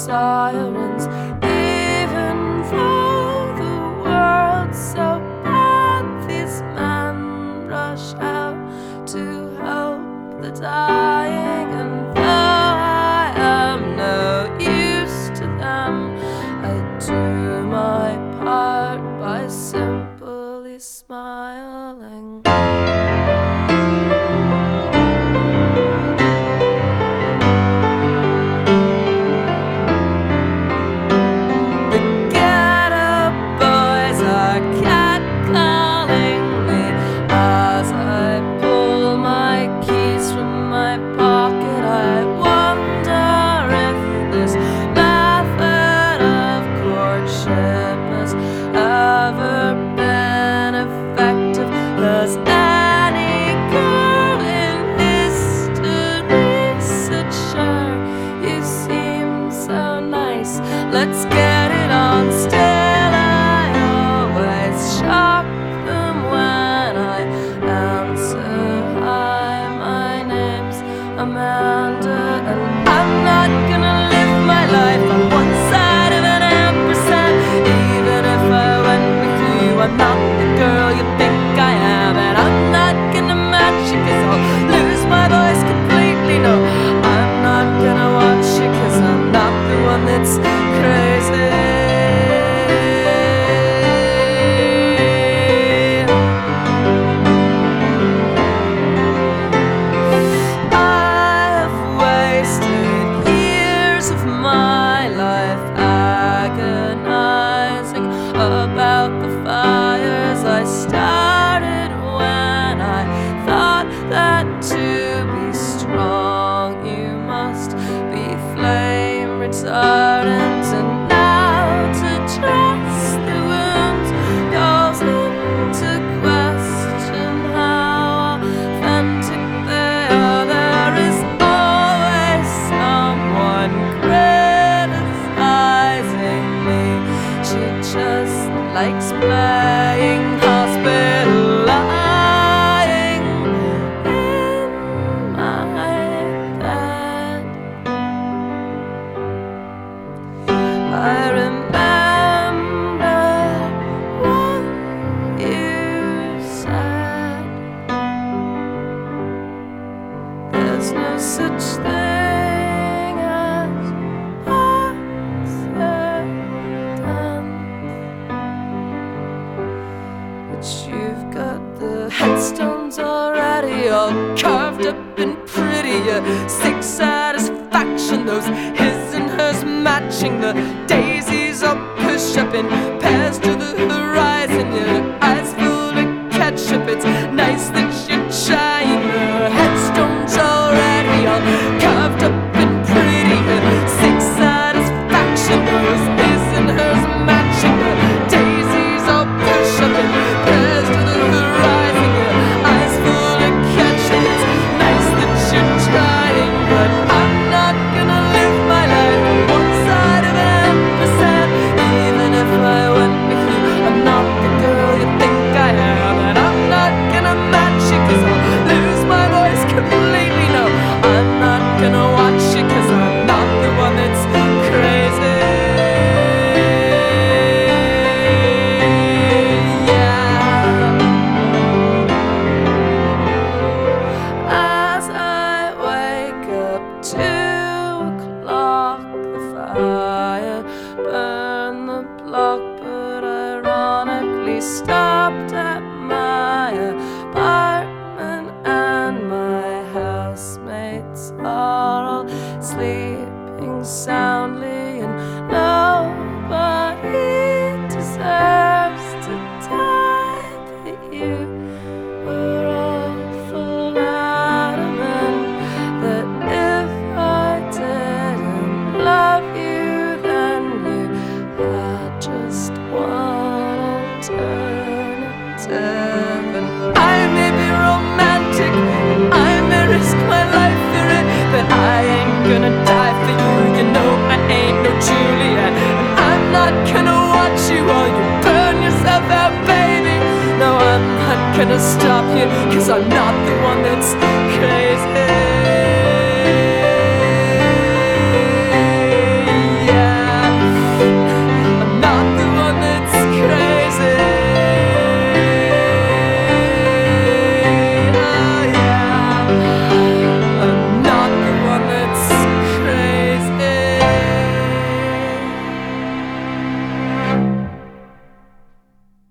sirens, even though the world's so bad. These men rush out to help the dying, and though I am no use to them, I do my part by simply smiling. Let's get it on. Still I always shock them when I answer. Hi, my name's Amanda, and I'm not gonna live my life on one side of an ampersand. Even if I went with you, I'm not the girl you think I am, and I'm not gonna match you 'cause I'll lose my voice completely. No, I'm not gonna watch you 'cause I'm not the one that's crazy. I've wasted years of my life agonizing about the fires I started when I thought that to be strong you must be flame retardant. And now to trust the wounds calls into question how authentic they are. There is always someone criticizing me. She just likes playing hospital, lying in my bed. I remember what you said. There's no such thing as accident, but you've got the headstones already all carved up and pretty. Your sick satisfaction, those his and hers matching, the daisies all push up in pairs to the horizon. Your eyes full of ketchup. It's nice that you're trying. The headstones already all carved up and pretty. Your sick satisfaction, those his and hers matching, the daisies all push up in pairs to the horizon. Your eyes full of ketchup. It's nice that you're trying, but I'm not gonna live my life on one side of an ampersand. Even if I went with you, I'm not the girl you think I am, and I'm not gonna match you 'cause I'll lose my voice completely. No, I'm not gonna watch you 'cause I'm not the one that's crazy. As I wake up, 2 o'clock, the fire burned the block, but ironically stopped at my apartment, and my housemates are all sleeping soundly, and nobody deserves to die, but you were awful adamant that if I didn't love you, then you had just one alternative. And I may be romantic, and I may risk my life for it, but I ain't gonna die for you. You know I ain't no Juliet, and I'm not gonna watch you while you burn yourself out, baby. No, I'm not gonna stop you, 'cause I'm not the one that's crazy.